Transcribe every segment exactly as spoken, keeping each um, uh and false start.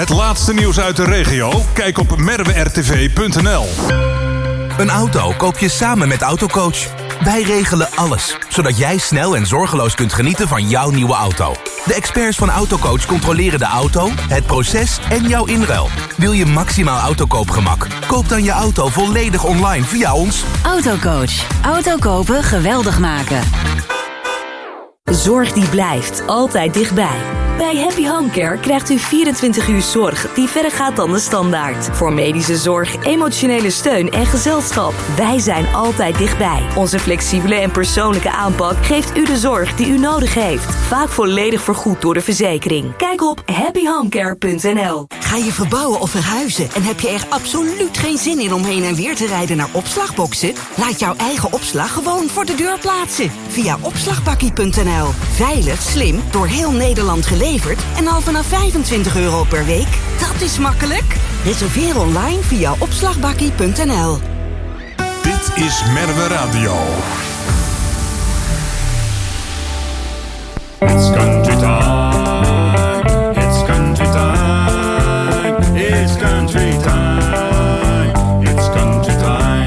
Het laatste nieuws uit de regio? Kijk op merwe r t v punt n l. Een auto koop je samen met Autocoach. Wij regelen alles, zodat jij snel en zorgeloos kunt genieten van jouw nieuwe auto. De experts van Autocoach controleren de auto, het proces en jouw inruil. Wil je maximaal autokoopgemak? Koop dan je auto volledig online via ons. Autocoach. Auto kopen geweldig maken. Zorg die blijft. Altijd dichtbij. Bij Happy Home Care krijgt u vierentwintig uur zorg die verder gaat dan de standaard. Voor medische zorg, emotionele steun en gezelschap. Wij zijn altijd dichtbij. Onze flexibele en persoonlijke aanpak geeft u de zorg die u nodig heeft. Vaak volledig vergoed door de verzekering. Kijk op happy home care punt n l. Ga je verbouwen of verhuizen en heb je er absoluut geen zin in om heen en weer te rijden naar opslagboxen? Laat jouw eigen opslag gewoon voor de deur plaatsen. Via opslagbakkie punt n l. Veilig, slim, door heel Nederland geleverd en al vanaf vijfentwintig euro per week. Dat is makkelijk. Reserveer online via opslagbakkie punt n l. Dit is Merwe Radio. It's country time. It's country time. It's country time. It's country time.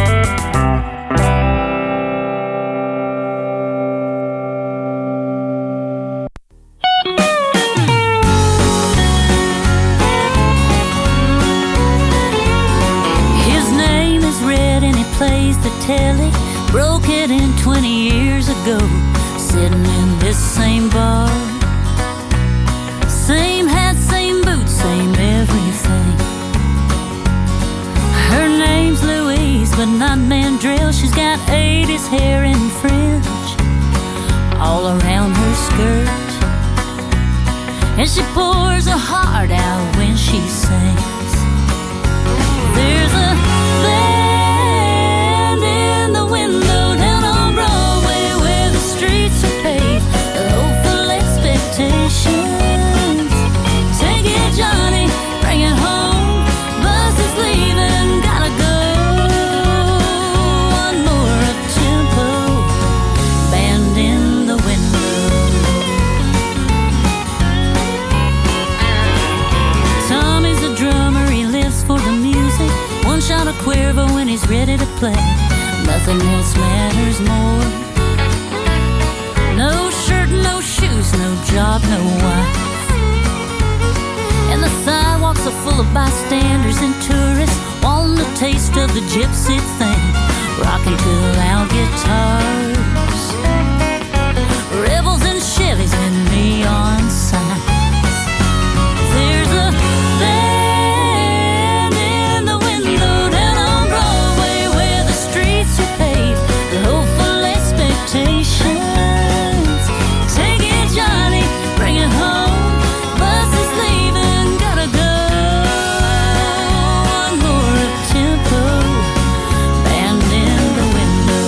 His name is Red and he plays the telly. Broke it in twenty years ago. Sitting in this same bar. Same hat, same boots, same everything. Her name's Louise, but not Mandrill. She's got eighties hair and fringe all around her skirt. And she pours her heart out when she sings. There's a band in the window down on Broadway where the streets are paved with hopeful expectations. Take it, Johnny, bring it home. Bus is leaving, gotta go. One more up-tempo band in the window. Tommy's a drummer, he lives for the music. One shot of Cuervo when he's ready to play. Nothing else matters more. No shirt, no shoes, no job, no wife. And the sidewalks are full of bystanders and tourists wanting a taste of the gypsy thing. Rocking to loud guitars. Rebels and Chevys and neon signs. There's a band in the window down on Broadway where the streets are paved with hopeful expectations. Take it, Johnny, bring it home. Bus is leaving, gotta go. One more up-tempo band in the window.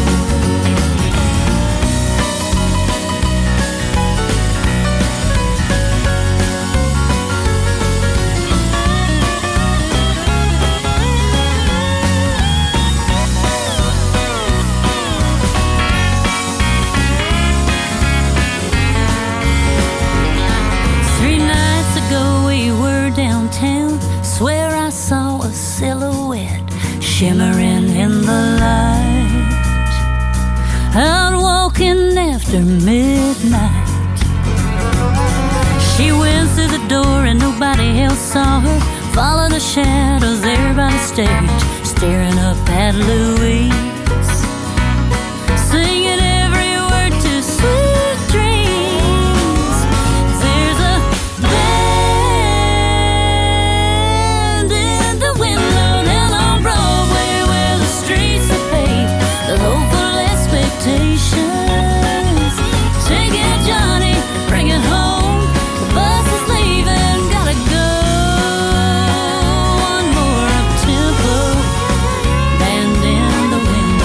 Three nights ago we were downtown. Swear I saw a silhouette shimmering in the light. Out walking after midnight. She went through the door and nobody else saw her. Follow the shadows there by the stage, staring up at Louise. Singing every word to Sweet Dreams. There's a band in the window down on Broadway where the streets are paved with hopeful expectations. Take it, Johnny, bring it home. The bus is leaving, gotta go. One more up-tempo band in the window.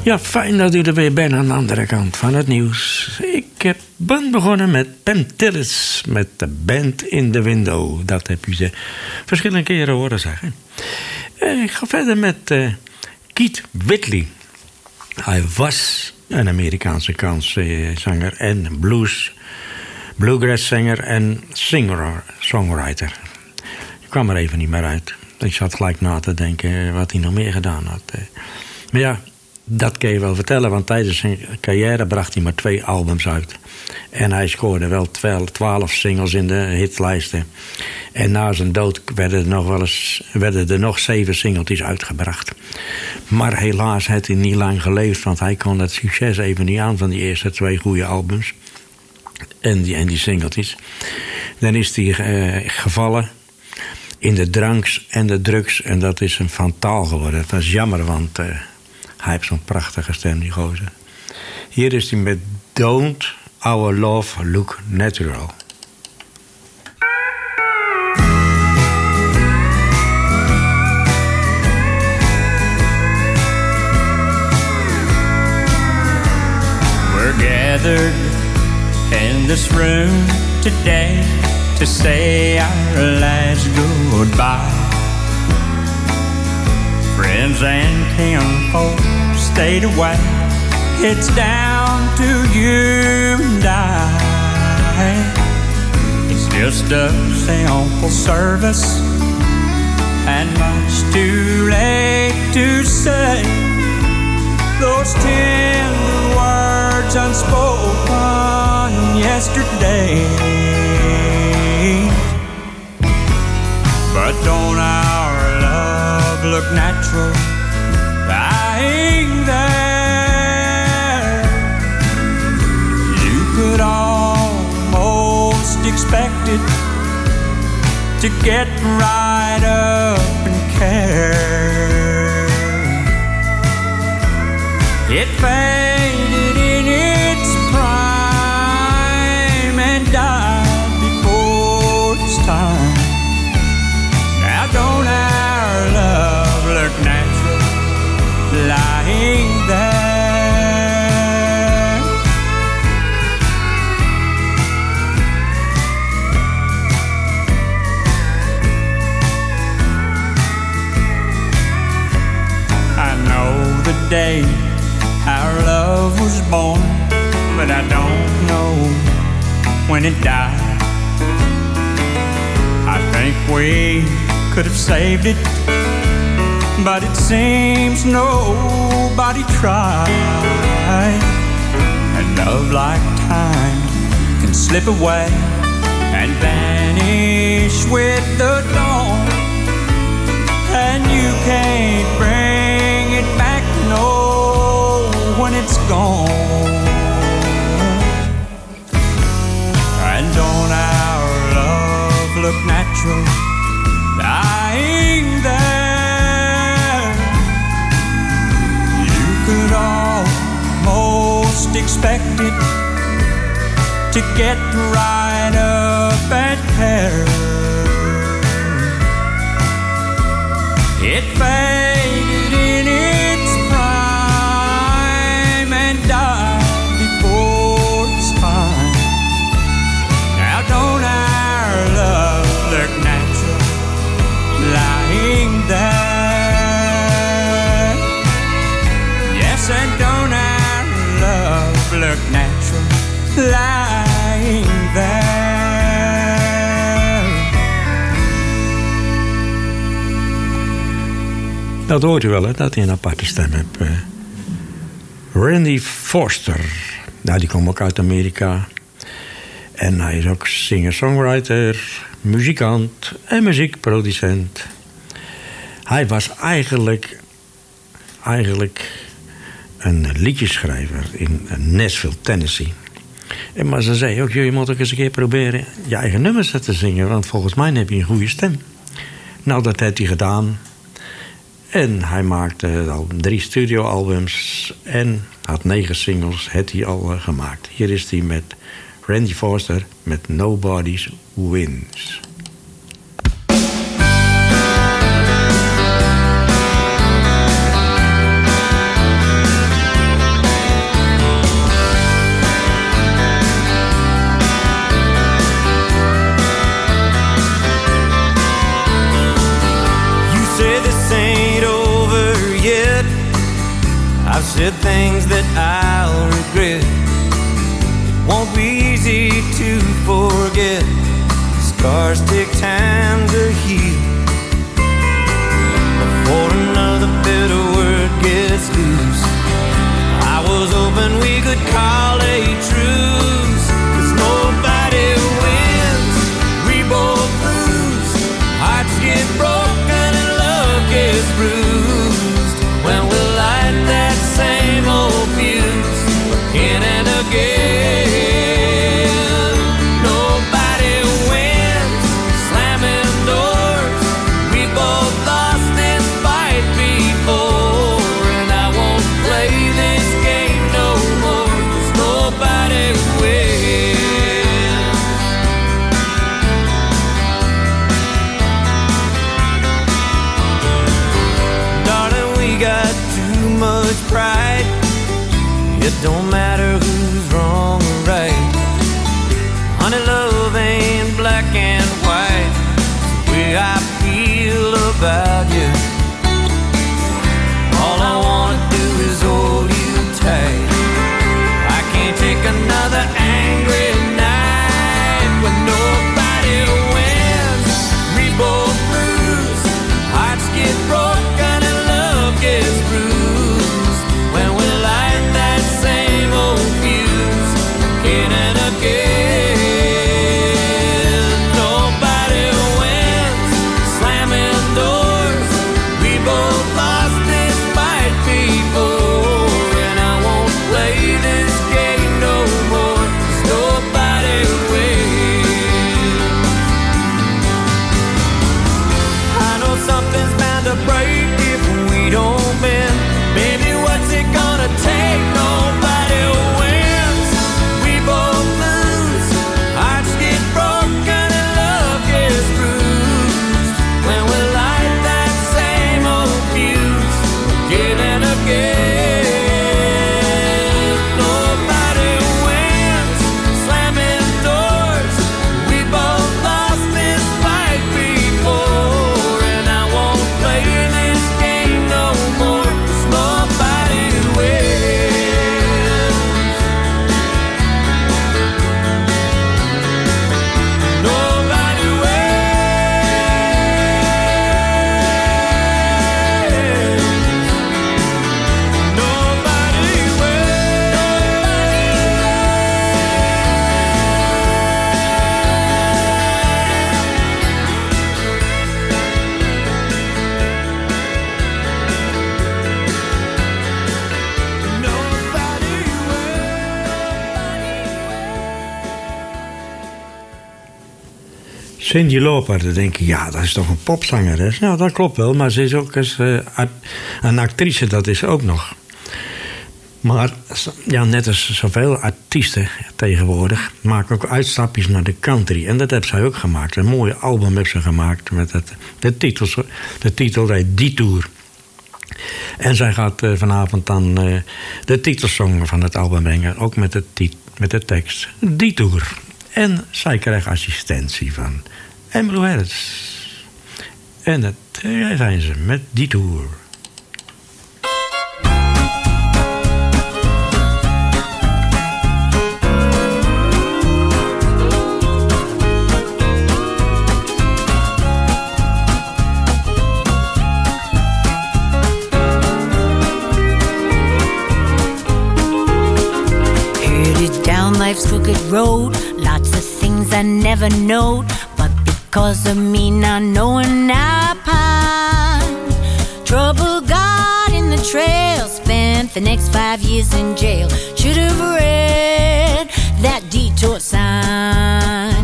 Ja, fijn dat u er weer bent aan de andere kant van het nieuws. Ik heb ben begonnen met Pam Tillis met de Band in the Window. Dat heb u ze verschillende keren horen zeggen. Uh, ik ga verder met uh, Keith Whitley. Hij was een Amerikaanse kanszanger en blues, bluegrass-zanger en singer, songwriter. Ik kwam er even niet meer uit. Ik zat gelijk na te denken wat hij nog meer gedaan had. Maar ja, dat kan je wel vertellen, want tijdens zijn carrière bracht hij maar twee albums uit. En hij scoorde wel twaalf singles in de hitlijsten. En na zijn dood werden er nog wel eens werden er nog zeven singeltjes uitgebracht. Maar helaas heeft hij niet lang geleefd, want hij kon het succes even niet aan van die eerste twee goede albums. En die, en die singeltjes. Dan is hij uh, gevallen in de dranks en de drugs. En dat is een fataal geworden. Dat is jammer, want uh, hij heeft zo'n prachtige stem, die gozer. Hier is hij met Don't Our Love Look Natural. We're gathered in this room today to say our last goodbye. Friends and kinfolk stayed away. It's down to you and I. It's just a simple service and much too late to say those tender words unspoken yesterday. But don't our love look natural lying there? You could almost expect it to get right up and care. It faded in its prime and died before its time. Now don't our love look natural lying there? I know the day our love was born, but I don't know when it died. I think we could have saved it, but it seems nobody tried. And love like time can slip away and vanish with the dawn, and you can't bring it back, no, when it's gone. And don't our love look natural lying there? You could almost expect it to get right up and care. It faded in its prime and died before its time. Now don't our love look natural lying there? Yes, and don't our love look natural lying there? Dat hoort u wel, hè, dat hij een aparte stem heeft. Uh, Randy Foster. Nou, die komt ook uit Amerika. En hij is ook singer-songwriter, muzikant en muziekproducent. Hij was eigenlijk, eigenlijk een liedjeschrijver in Nashville, Tennessee. En maar ze zei ook, je moet ook eens een keer proberen je eigen nummers te zingen, want volgens mij heb je een goede stem. Nou, dat heeft hij gedaan. En hij maakte al drie studioalbums en had negen singles, heeft hij al uh, gemaakt. Hier is hij met Randy Foster met Nobody's Wins. I've said things that I'll regret. It won't be easy to forget. Scars take time to heal before another bitter word gets loose. I was hoping we could call a truce, 'cause nobody wins, we both lose. Hearts get broken and love gets bruised when we light that same old fuse again and again. Nobody wins, slamming doors. We both lost this fight before, and I won't play this game no more, 'cause nobody wins. Darling, we got too much pride. It don't matter who's wrong or right. Honey, love ain't black and white. It's the way I feel about you. All I wanna do is hold you tight. I can't take another angry night when nobody wins, we both lose. Hearts get broken and love gets bruised when we light that same old fuse again and again. Nobody wins, slamming doors. We both lost this fight before, and I won't play this game no more, 'cause nobody wins. I know something's bound to break if we don't bend. Baby, what's it gonna take? Nobody wins, we both lose. Hearts get broken and love gets bruised when we light that same old fuse again and again. Nobody wins, slamming doors. We both lost this fight before, and I won't play this game no more, 'cause nobody wins. Nobody wins. Nobody Cyndi Lauper, dan denk je, ja, dat is toch een popzangeres? Ja, dat klopt wel, maar ze is ook eens, uh, een actrice, dat is ook nog. Maar ja, net als zoveel artiesten tegenwoordig maken ook uitstapjes naar de country. En dat heeft zij ook gemaakt. Een mooie album heeft ze gemaakt met het, de, titels, de titel heet Detour. En zij gaat uh, vanavond dan uh, de titelsong van het album brengen, ook met de, tit- met de tekst Detour. En zij krijgt assistentie van Emmylou Harris. En dat uh, zijn ze met Detour. Life's crooked road, lots of things I never know, but because of me not knowing I pine. Trouble got in the trail, spent the next five years in jail. Should have read that detour sign.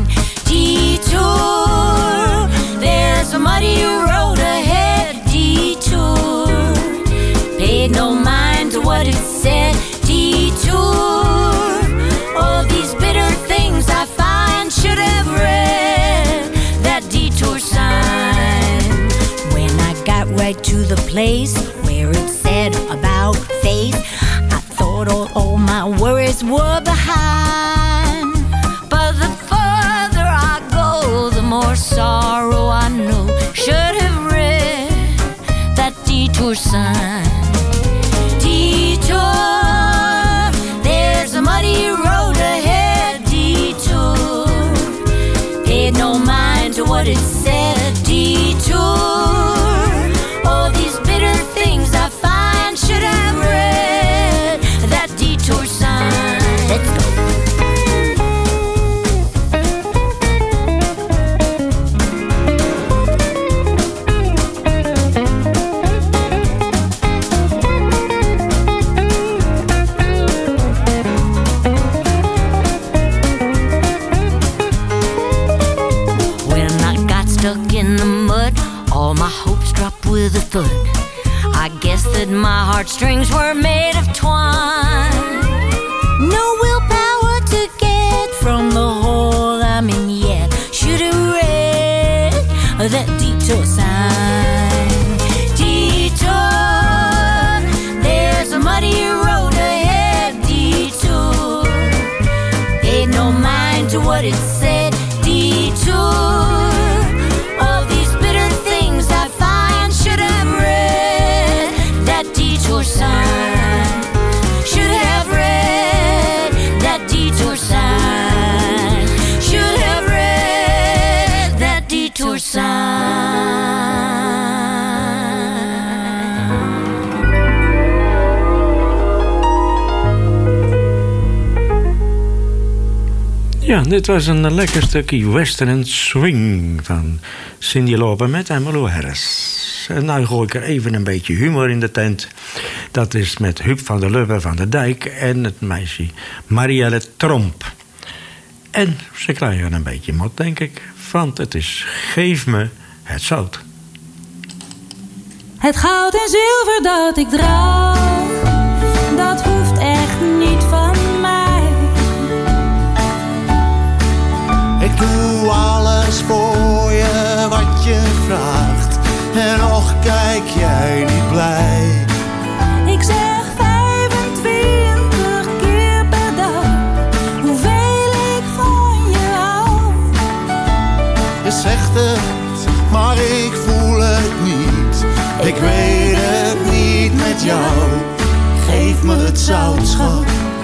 Detour, there's a muddy road ahead. Detour, paid no mind to what it said. Detour, all these bitter things I find, should have read that detour sign. When I got right to the place where it said about faith, I thought all, all my worries were behind. But the further I go, the more sorrow I know. Should have read that detour sign. Detour, what it said. Detour. All these bitter things I find should have read that detour sign. Let's go. With a thud, I guess that my heartstrings were made of twine. No willpower to get from the hole I'm in yet. Should've read that detour sign. Detour, there's a muddy road ahead. Detour, paid no mind to what it said. Detour. Detour sign. Should have read that detour sign. Should have read that detour sign. Ja, dit was een lekker stukje western swing van Cyndi Lauper met Emmylou Harris. En nu gooi ik er even een beetje humor in de tent. Dat is met Huub van der Lubbe van der Dijk en het meisje Marielle Tromp. En ze krijgen een beetje mot, denk ik. Want het is Geef me het zout. Het goud en zilver dat ik draag, dat hoeft echt niet van mij. Ik doe alles voor je wat je vraagt. En och, kijk jij niet blij. Ik zeg vijfentwintig keer per dag hoeveel ik van je hou. Je zegt het, maar ik voel het niet. Ik weet het niet met jou. Geef me het zout, schat.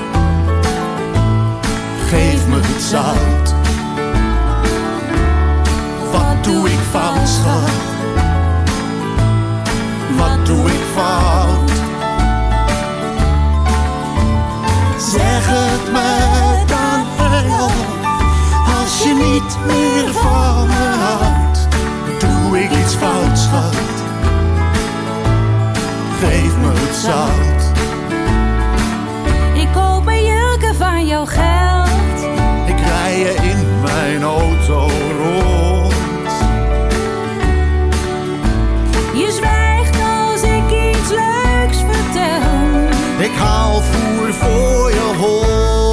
Geef me het zout. Wat doe ik fout, schat? Wat doe ik fout? Zeg het me dan, engel. Als je niet meer van me houdt, doe ik iets fout, schat. Geef me het zout. Ik koop mijn jurken van jouw geld. Ik rij je in mijn auto rond. Je zwijgt als ik iets leuks vertel. Ik haal voer voor je hond.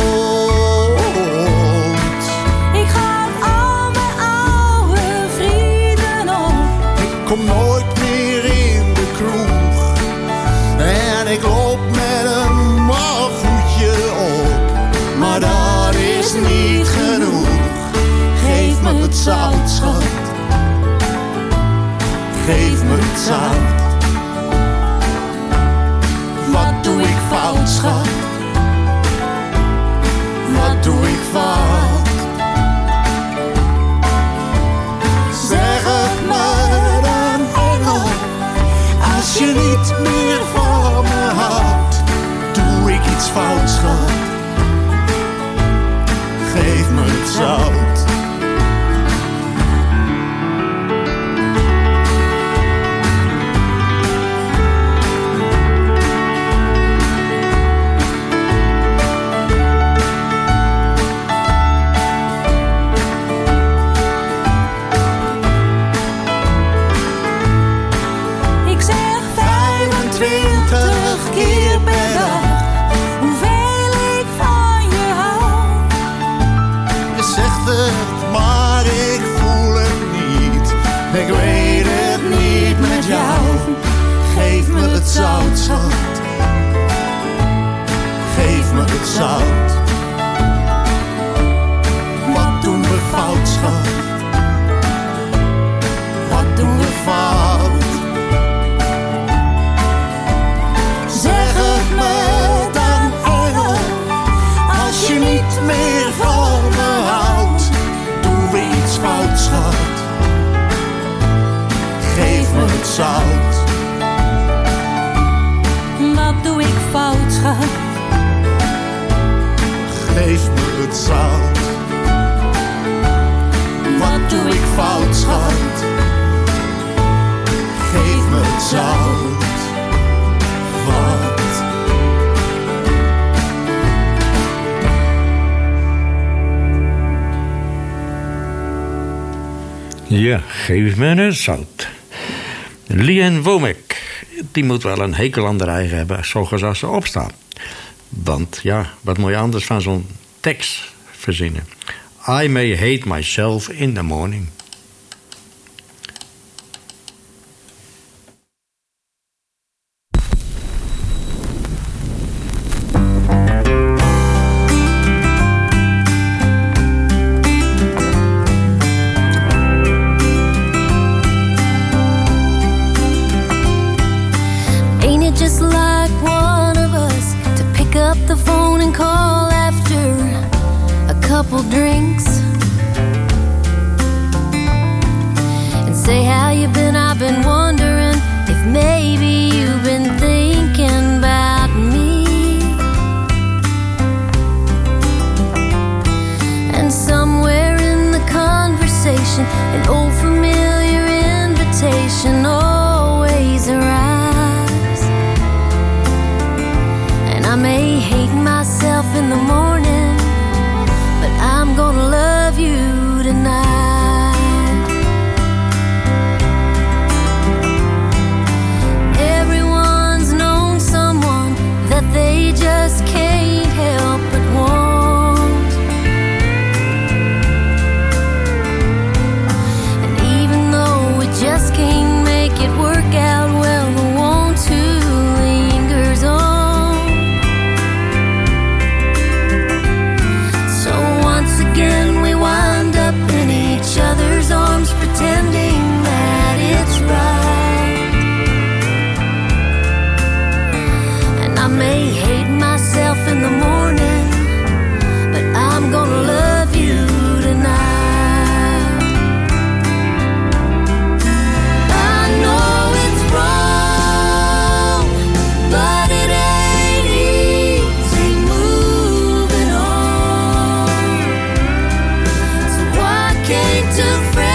Ik ga al mijn oude vrienden op. Ik kom nooit meer in de kroeg. En ik loop met een mal voetje op. Maar dat is niet genoeg. Geef me het zout, schat. Geef me het zout. Wat doe ik fout, schat? Wat doe ik fout? Zeg het me dan, engel. Als je niet meer van me houdt, doe ik iets fout, schat. Geef me het zout. Zout, schat. Geef me het zout. Wat doen we fout, schat? Wat doen we fout? Zeg het me dan, engel. Als je niet meer van me houdt, doen we iets fout, schat. zout. Wat doe ik fout, schat? Geef me het zout. Wat doe ik fout, schat? Geef me het zout. Wat? Ja, geef me een zout. Lee Womack, die moet wel een hekel aan de eigen hebben, zoals als ze opstaan. Want ja, wat moet je anders van zo'n tekst verzinnen? I may hate myself in the morning. Drinks and say how you been. I've been wondering if maybe you've been thinking about me. And somewhere in the conversation, an old familiar invitation always arrives. And I may hate myself in the morning, I'm gonna love you tonight. Everyone's known someone that they just can't help but want. And even though we just can't make it work out well, the want to lingers on. Again, we wind up in each other's arms, pretending that it's right. And I may hate myself in the morning, but I'm gonna love you tonight. I know it's wrong, but it ain't easy moving on. Can't two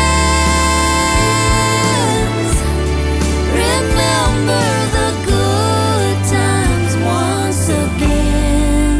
friends remember the good times once again?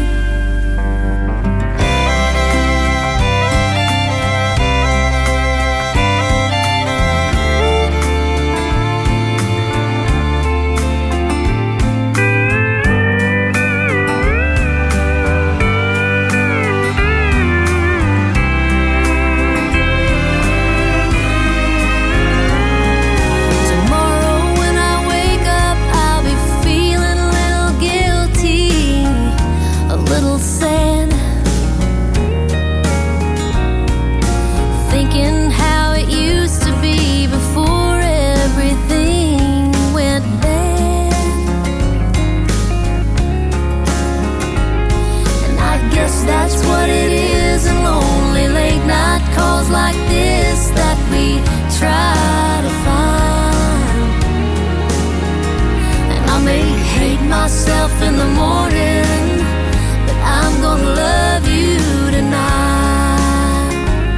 Like this that we try to find. And I may hate myself in the morning, but I'm gonna love you tonight.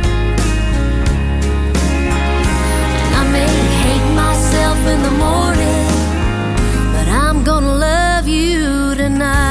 And I may hate myself in the morning, but I'm gonna love you tonight.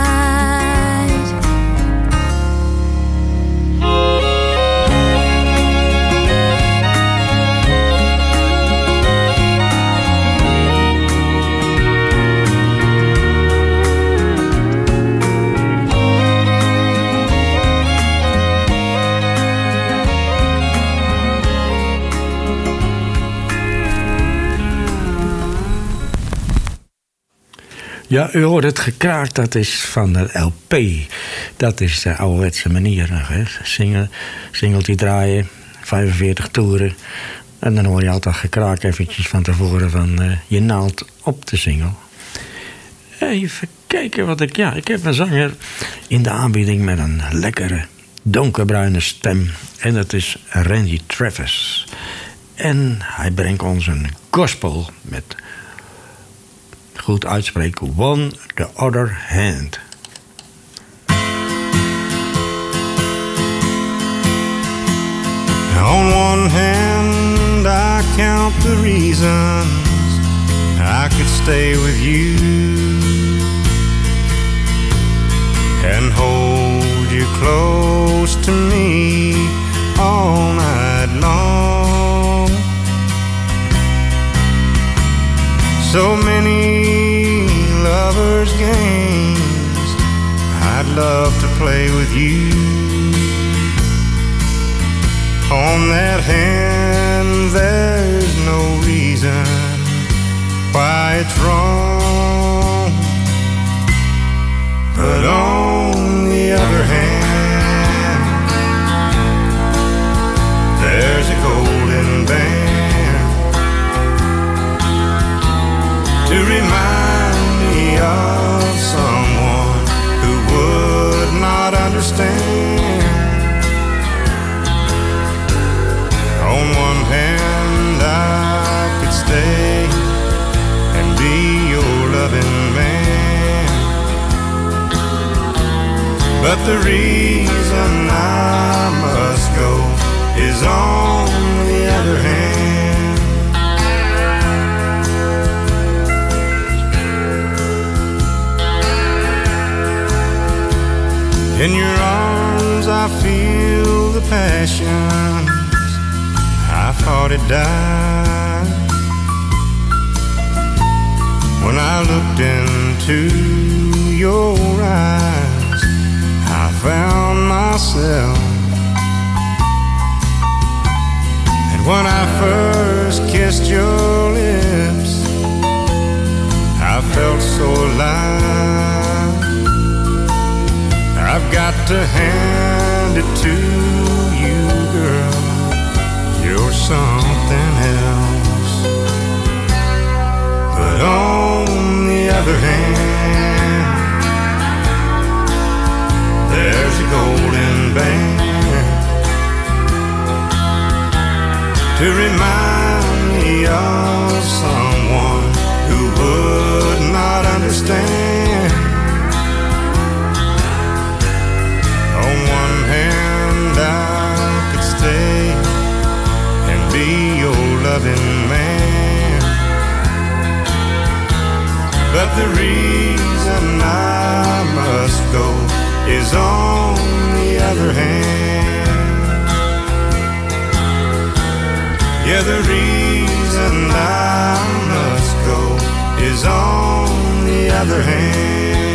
Ja, u hoort het gekraak, dat is van de L P. Dat is de ouderwetse manier nog, hè. Single, singeltje draaien, vijfenveertig toeren. En dan hoor je altijd gekraak eventjes van tevoren van uh, je naald op de single. Even kijken wat ik... Ja, ik heb een zanger in de aanbieding met een lekkere donkerbruine stem. En dat is Randy Travis. En hij brengt ons een gospel met, goed uitspreken, One the Other Hand. On one hand, I count the reasons I could stay with you and hold you close to me all night long. So many lovers' games I'd love to play with you. On that hand, there's no reason why it's wrong. But on the other hand, there's a golden band to remind me of someone who would not understand. On one hand, I could stay and be your loving man, but the reason I must go is on the other hand. In your arms I feel the passion I thought it died when I looked into your eyes. I found myself, and when I first kissed your lips, I felt so alive. I've got to hand it to you, girl, you're something else. But on the other hand, there's a golden band to remind me of someone who would not understand. On one hand, I could stay and be your loving man, but the reason I must go is on the other hand. Yeah, the reason I must go is on the other hand.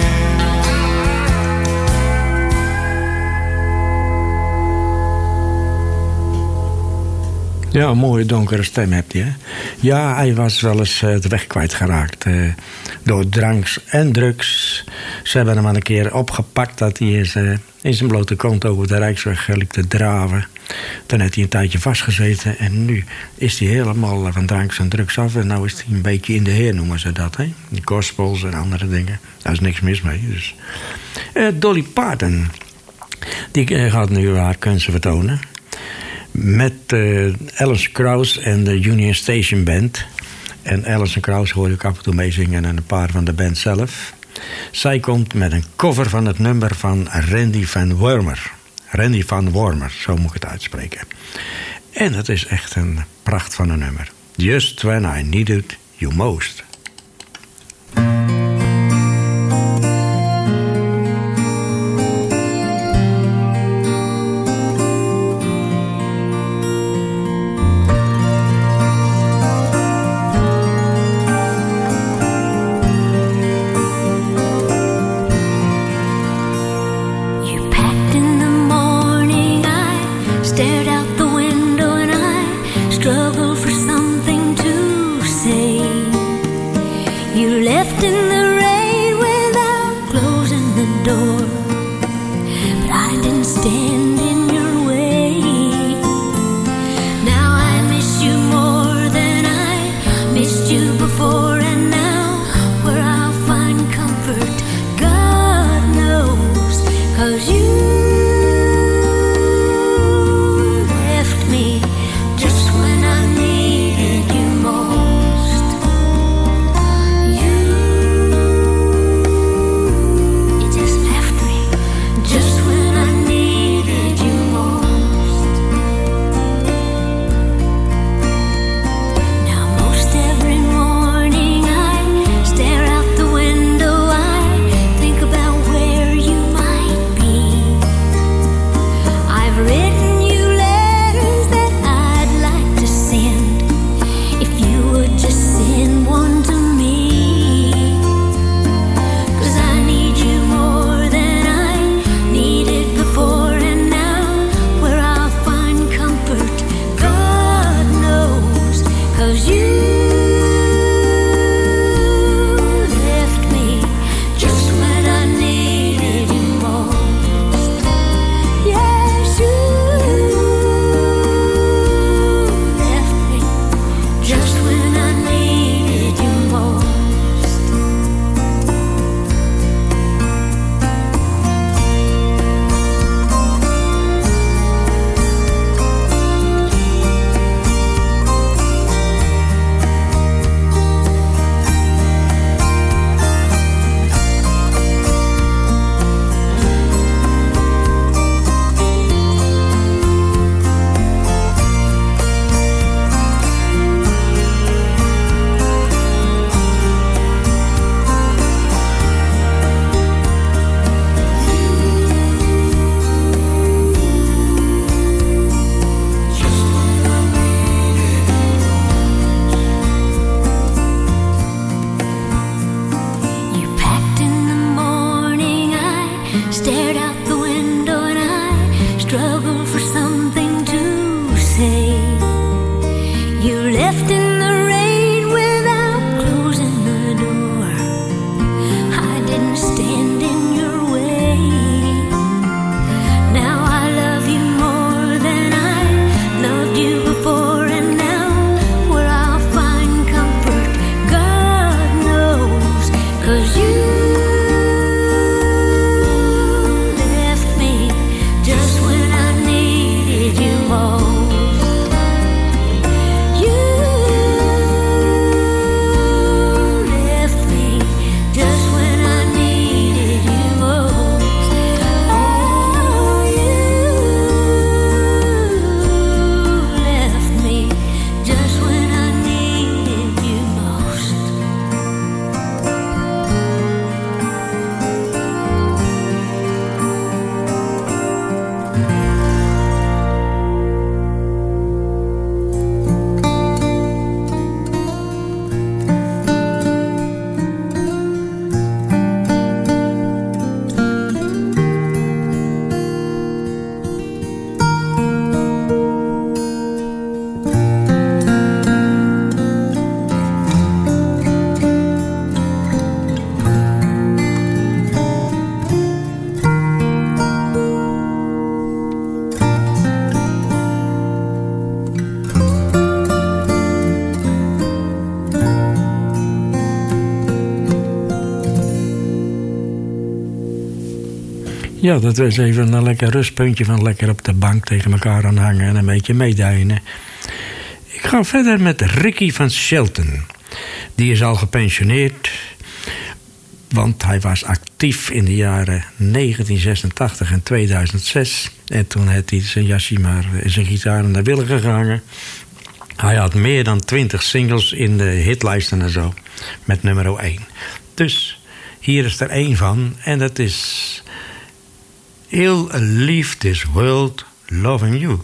Ja, een mooie donkere stem hebt hij, hè? Ja, hij was wel eens uh, de weg kwijtgeraakt. Uh, door dranks en drugs. Ze hebben hem al een keer opgepakt dat hij is, uh, in zijn blote kont over de Rijksweg liep te draven. Toen heeft hij een tijdje vastgezeten. En nu is hij helemaal van dranks en drugs af. En nu is hij een beetje in de heer, noemen ze dat, hè? Die gospels en andere dingen. Daar is niks mis mee. Dus. Uh, Dolly Parton. Die uh, gaat nu haar kunsten vertonen. Met uh, Alison Krauss en de Union Station Band. En Alison Krauss hoor ik af en toe meezingen en een paar van de band zelf. Zij komt met een cover van het nummer van Randy van Wormer. Randy van Wormer, zo moet ik het uitspreken. En het is echt een pracht van een nummer. Just when I needed you most. Just when I need 'cause you left me just when I needed you most. Yes, you left me just when I needed you most. You packed in the morning, I stared out the window and I struggled for something to say. You left in the rain without closing the door. I didn't stand in your way. Now I love you more than I loved you before, and now where I'll find comfort, God knows, 'cause you left me just when I needed you most. You left me just when I needed you most. Oh, you left me just when I needed you most. Ja, dat was even een lekker rustpuntje van lekker op de bank tegen elkaar aan hangen en een beetje meedijnen. Ik ga verder met Ricky van Shelton. Die is al gepensioneerd, want hij was actief in de jaren negentien zesentachtig en tweeduizend zes. En toen had hij zijn jasje maar zijn gitaar naar willen gehangen. Hij had meer dan twintig singles in de hitlijsten en zo, met nummer één. Dus hier is er één van, en dat is I'll Leave This World Loving You.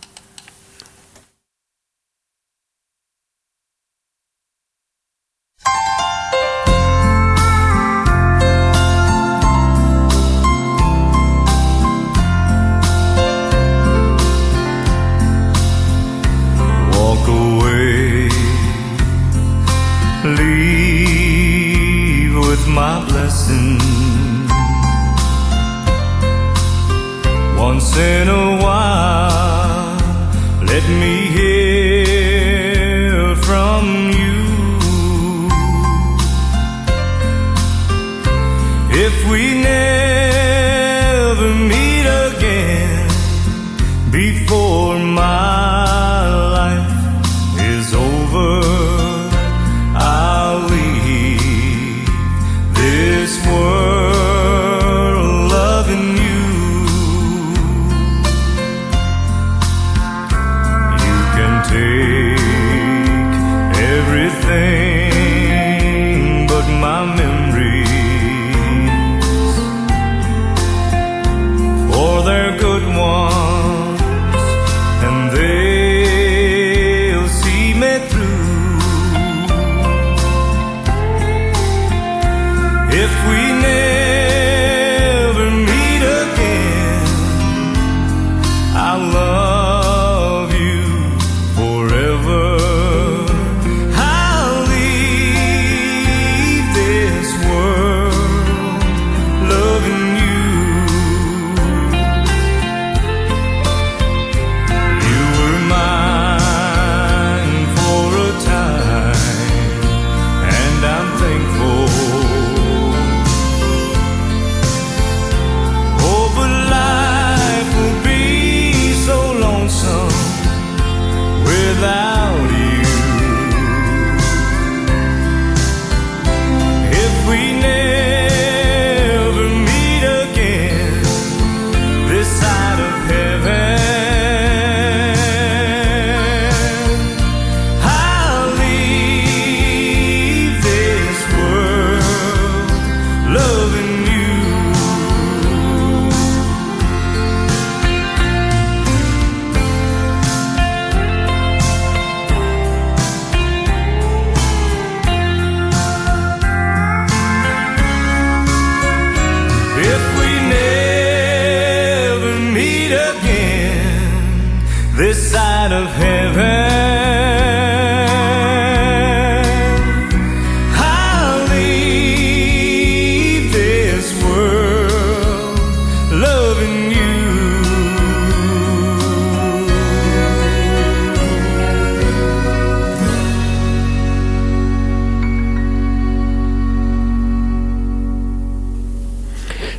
Walk away, leave with my blessing. Once in a while, let me hear from you. If we never meet again before my life is over, I'll leave this world loving you. Take everything but my memories, for they're good ones and they'll see me through. If we never meet again, I love you forever.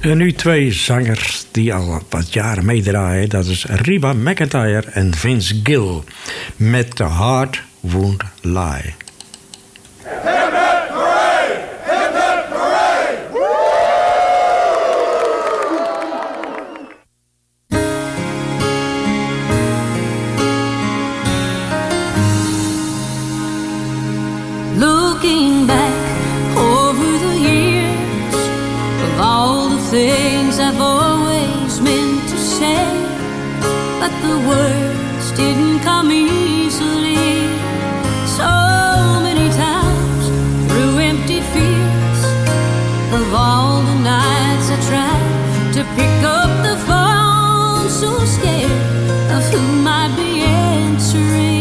En nu twee zangers die al wat jaren meedraaien. Dat is Reba McEntire en Vince Gill. Met The Heart Won't Lie. Looking back over the years of all the things I've always meant to say, but the words didn't come easily. So many times through empty fears of all the nights I tried to pick up the phone, so scared of who might be answering.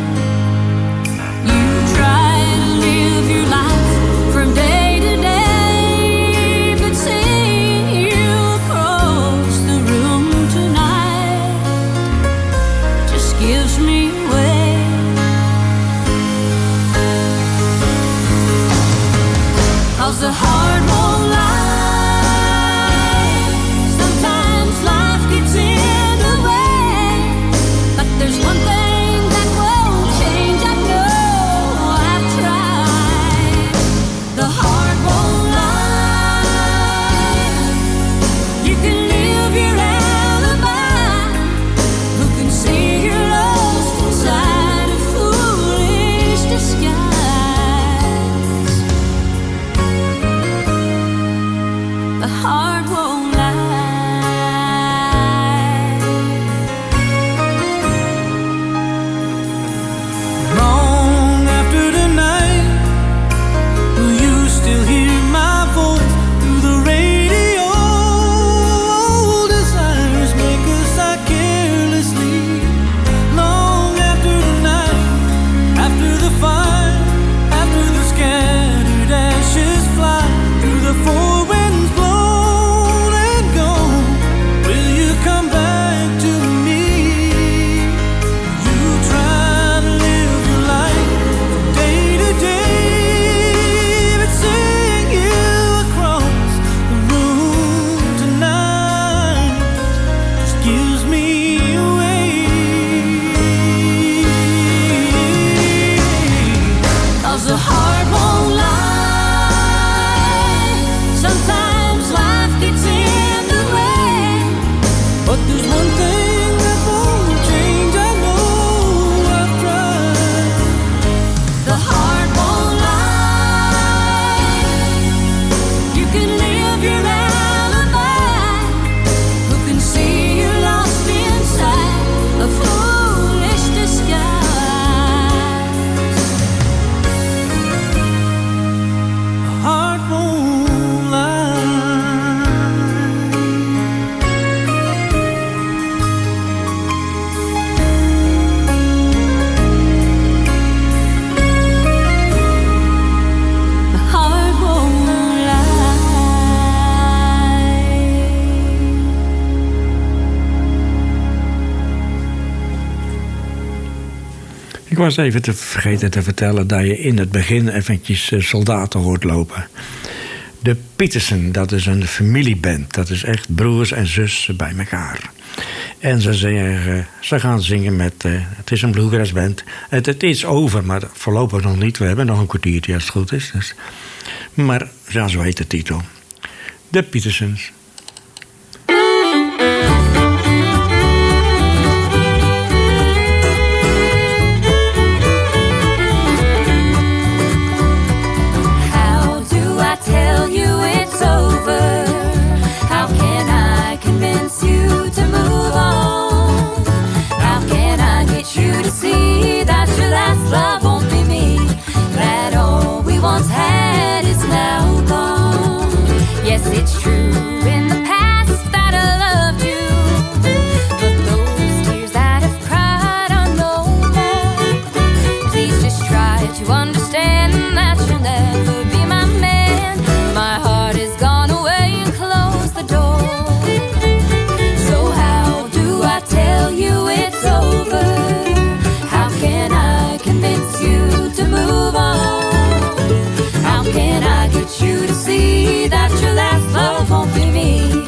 From day to day, but seeing you across the room tonight just gives me away. 'Cause the heart won't lie. Sometimes life gets in the way, but there's one thing that won't change. I know I've tried. The heart won't lie. You can live your alibi. Who can see you're lost inside a foolish disguise? The heart won't lie. Long after the night, will you still hear my voice through the radio? Desires make us act carelessly. Long after the night, after the fire, after the scattered ashes fly, through the four winds blown and gone, will you come back to me? You try to live your life from day to day, but seeing you across the room tonight just gives me away. 'Cause the heart won't lie. Sometimes life gets in the way, But there's one thing that won't change. I know I've tried. the heart won't lie. You can live your alibi. Who can see you're lost inside a foolish disguise? The heart won't lie. The heart won't lie. Ik was even te vergeten te vertellen dat je in het begin eventjes eh, soldaten hoort lopen. De Petersen, dat is een familieband. Dat is echt broers en zussen bij elkaar. En ze, zingen, ze gaan zingen met... Uh, het is een bluegrassband. Het, het is over, maar voorlopig nog niet. We hebben nog een kwartiertje als het goed is. Dus. Maar ja, zo heet de titel. De Petersens. How do I tell you it's over? How can I convince you to move on? How can I get you to see that your last love won't be me? That all we once had is now gone. Yes, it's true in the past that I loved you, but those tears that I've cried are no more. Please just try to understand that you'll never be my man. My heart has gone away and closed the door. So how do I tell you it's over? How can I convince you to move on? How can I get you to see that your last love won't be me?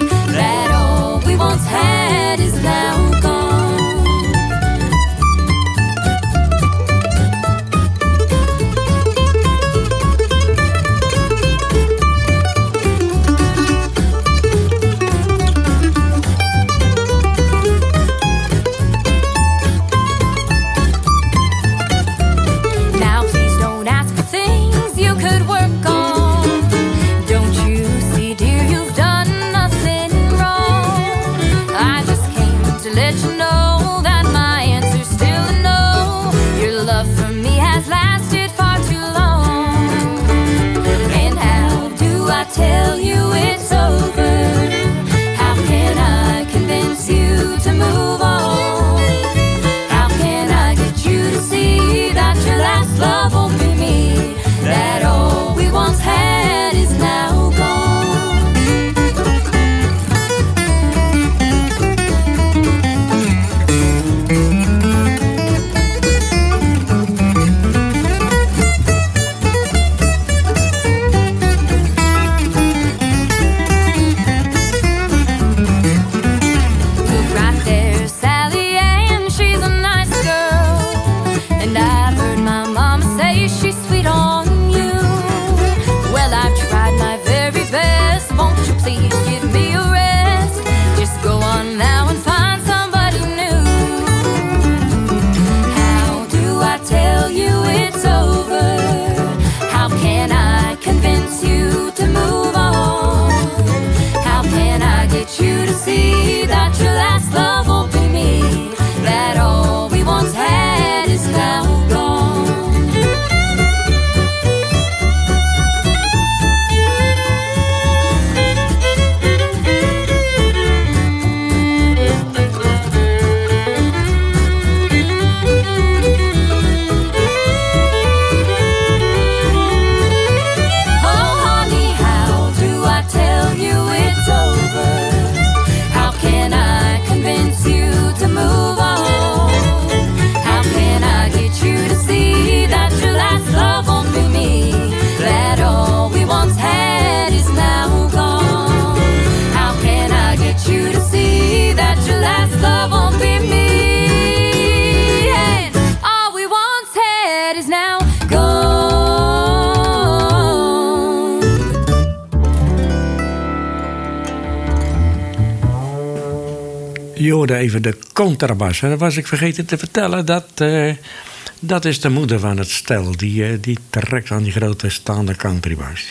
Je hoorde even de contrabas. En dan was ik vergeten te vertellen dat... Uh, dat is de moeder van het stel. Die, uh, die trekt aan die grote staande countrybas.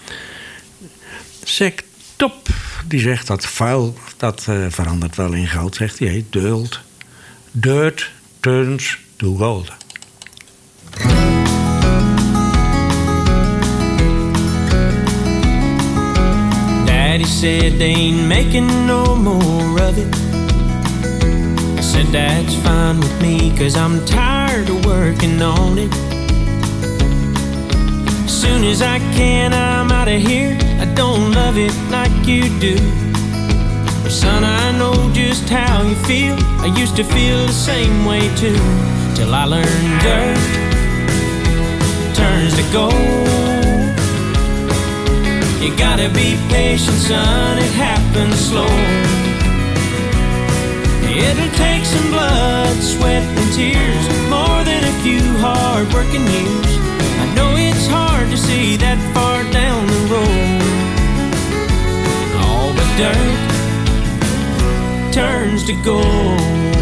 Zack Top, die zegt dat vuil, dat uh, verandert wel in goud, zegt hij. Hey, dirt, dirt turns to gold. Daddy said they ain't making no more of it. I said that's fine with me, cause I'm tired of working on it. As soon as I can, I'm out of here. I don't love it like you do. But son, I know just how you feel. I used to feel the same way too. Till I learned dirt turns to gold. You gotta be patient, son, it happens slow. It'll take some blood, sweat and tears, more than a few hard-working years. I know it's hard to see that far down the road. All but dirt turns to gold.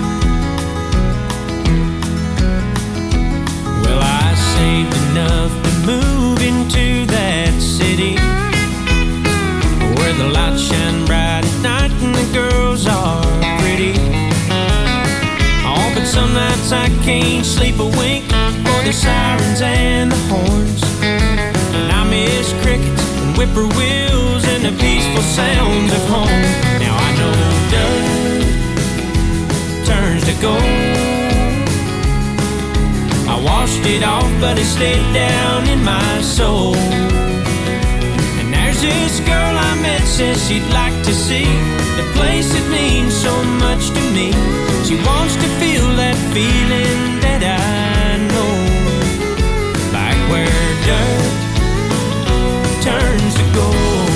Well, I saved enough to move into that city where the lights shine bright at night and the girls are pretty. Oh, but some nights I can't sleep a wink for the sirens and the horns. And I miss crickets and whippoorwills and the peaceful sounds of home. Now I know dirt turns to gold. I washed it off, but it stayed down in my soul. And there's this girl I met, says she'd like to see the place that means so much to me. She wants to feel that feeling that I know, back where dirt turns to gold.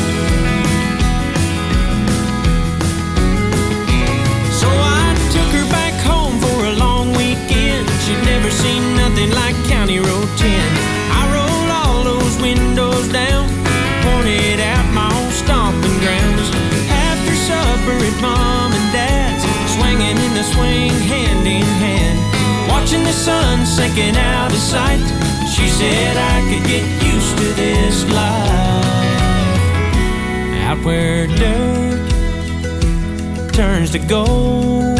So I took her back home for a long weekend. She'd never seen nothing like County Road ten. I rolled all those windows down, pointed out my old stomping grounds. After supper at Mom and Dad's, swinging in the swing hand in hand, watching the sun sinking out of sight, she said I could get used to this life. Out where dirt turns to gold,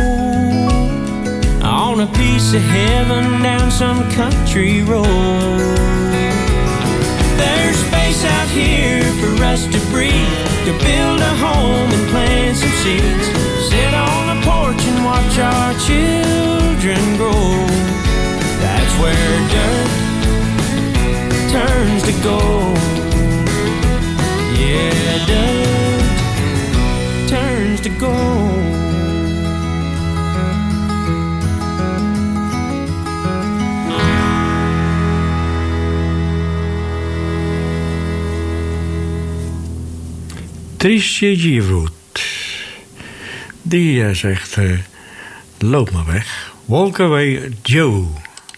on a piece of heaven down some country road. There's space out here for us to breathe, to build a home and plant some seeds, sit on a porch and watch our children grow. That's where dirt turns to gold. Yeah, dirt turns to gold. Tricia Yearwood, die uh, zegt, uh, loop maar weg. Walk away, Joe.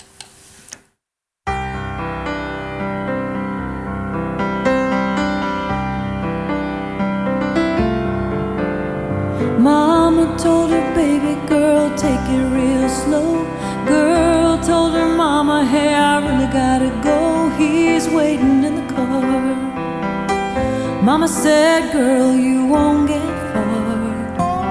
Mama told her baby girl, take it real slow. Girl told her mama, hey, I really gotta go. He's waiting in the car. Mama said, girl, you won't get far.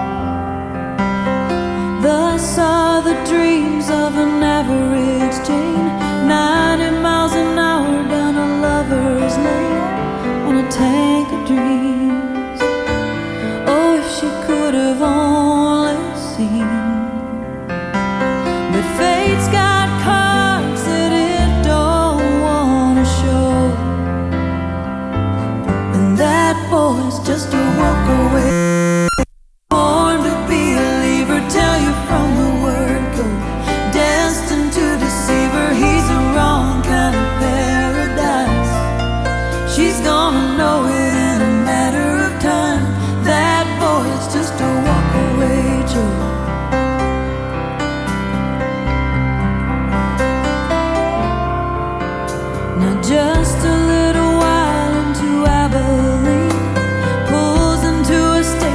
Thus are the dreams of an average Jane, ninety miles an hour down a lover's lane on a tank of dreams. Oh, if she could have only seen. But fate's got cards that it don't want to show, and that boy's just a walk away. Born to be a believer, tell you from the word go, destined to deceive her. He's the wrong kind of paradise. She's gonna know it in a matter of time. That boy's just a walk away Joe. Now just a little while into Abilene, pulls into a station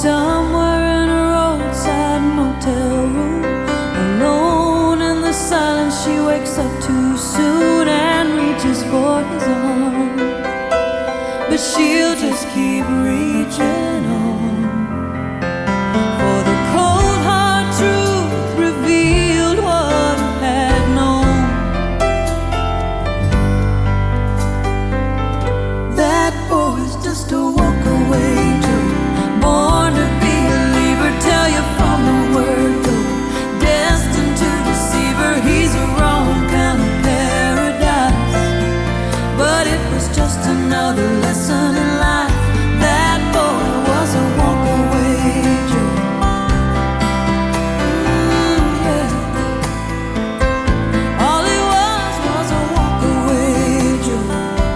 somewhere in a roadside motel room. Alone in the silence, she wakes up too soon and reaches for his arm. But she'll just keep reaching on. For the cold hard truth revealed what I had known. That boy's just a walk-away Joe, born to be a believer, tell you from the word go. Destined to deceive her, he's a wrong kind of paradise. But it was just another lesson in life. That boy was a walk-away Joe. Ooh, yeah. All he was was a walk-away Joe.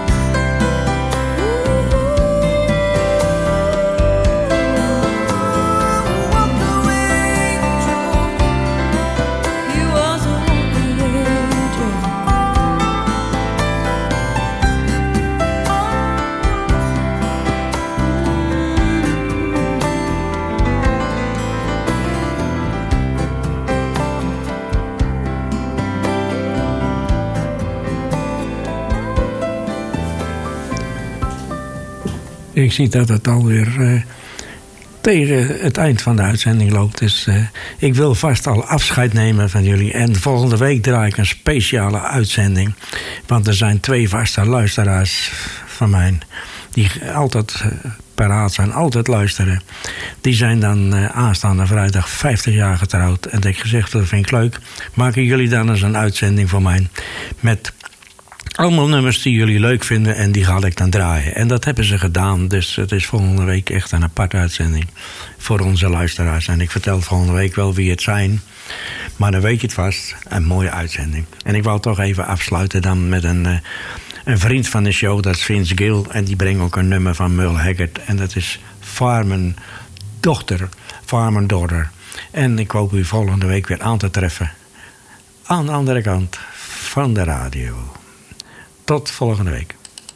Ik zie dat het alweer uh, tegen het eind van de uitzending loopt. Dus uh, ik wil vast al afscheid nemen van jullie. En volgende week draai ik een speciale uitzending. Want er zijn twee vaste luisteraars van mij. Die altijd uh, paraat zijn, altijd luisteren. Die zijn dan uh, aanstaande vrijdag vijftig jaar getrouwd. En ik gezegd, dat vind ik leuk. Maken jullie dan eens een uitzending voor mij. Met allemaal nummers die jullie leuk vinden en die ga ik dan draaien. En dat hebben ze gedaan, dus het is volgende week echt een aparte uitzending voor onze luisteraars. En ik vertel volgende week wel wie het zijn, maar dan weet je het vast, een mooie uitzending. En ik wou toch even afsluiten dan met een, uh, een vriend van de show, dat is Vince Gill. En die brengt ook een nummer van Merle Haggard. En dat is Farmer Dochter, Farmer Daughter. En ik hoop u volgende week weer aan te treffen aan de andere kant van de radio. Tot volgende week.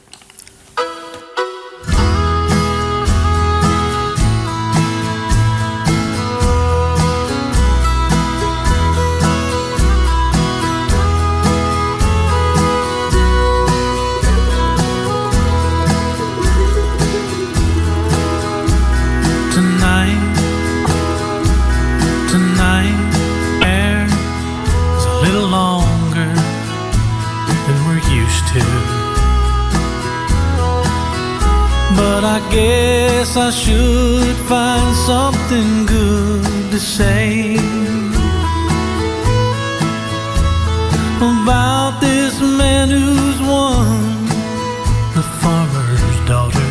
Tonight, tonight, air is a little longer than we're used to. But I guess I should find something good to say about this man who's won the farmer's daughter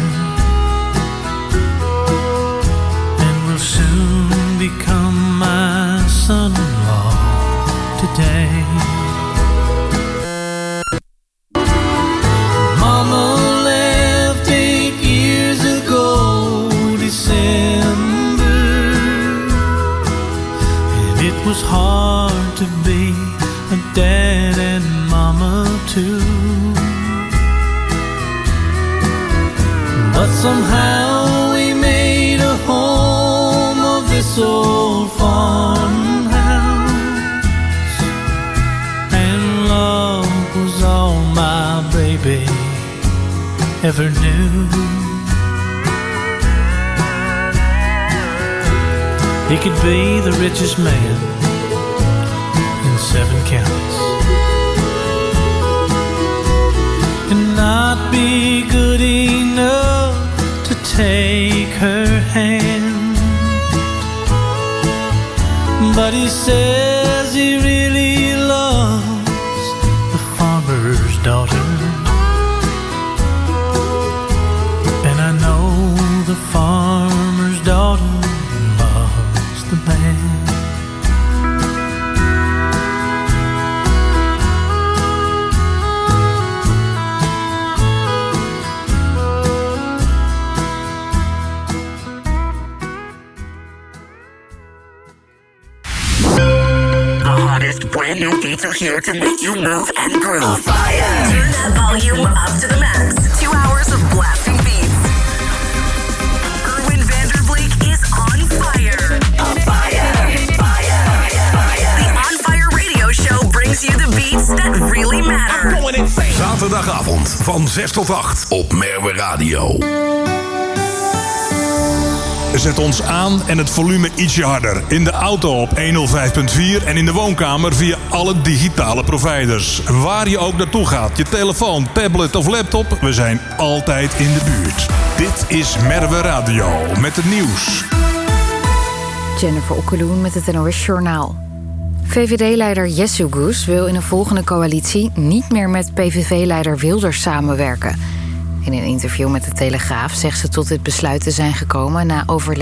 and will soon become my son-in-law today. Mama left eight years ago December, and it was hard to be a dad and mama too. But somehow we made a home of this old farmhouse, and love was all my baby ever knew. He could be the richest man in seven counties and not be good enough to take her hand. But he says he really loves the farmer's daughter, and I know the farmer's daughter loves the man. Brand new beats are here to make you move and groove. Fire! Turn that volume up to the max. Two hours of blasting beats. Erwin Vandervleek is on going insane. Zaterdagavond van zes tot acht op Merwe Radio. Zet ons aan en het volume ietsje harder. In de auto op honderdvijf punt vier en in de woonkamer via alle digitale providers. Waar je ook naartoe gaat, je telefoon, tablet of laptop, we zijn altijd in de buurt. Dit is Merwe Radio met het nieuws. Jennifer Okkeloen met het N O S Journaal. V V D-leider Jessu Goes wil in een volgende coalitie niet meer met P V V-leider Wilders samenwerken. In een interview met de Telegraaf zegt ze tot dit besluit te zijn gekomen na overleg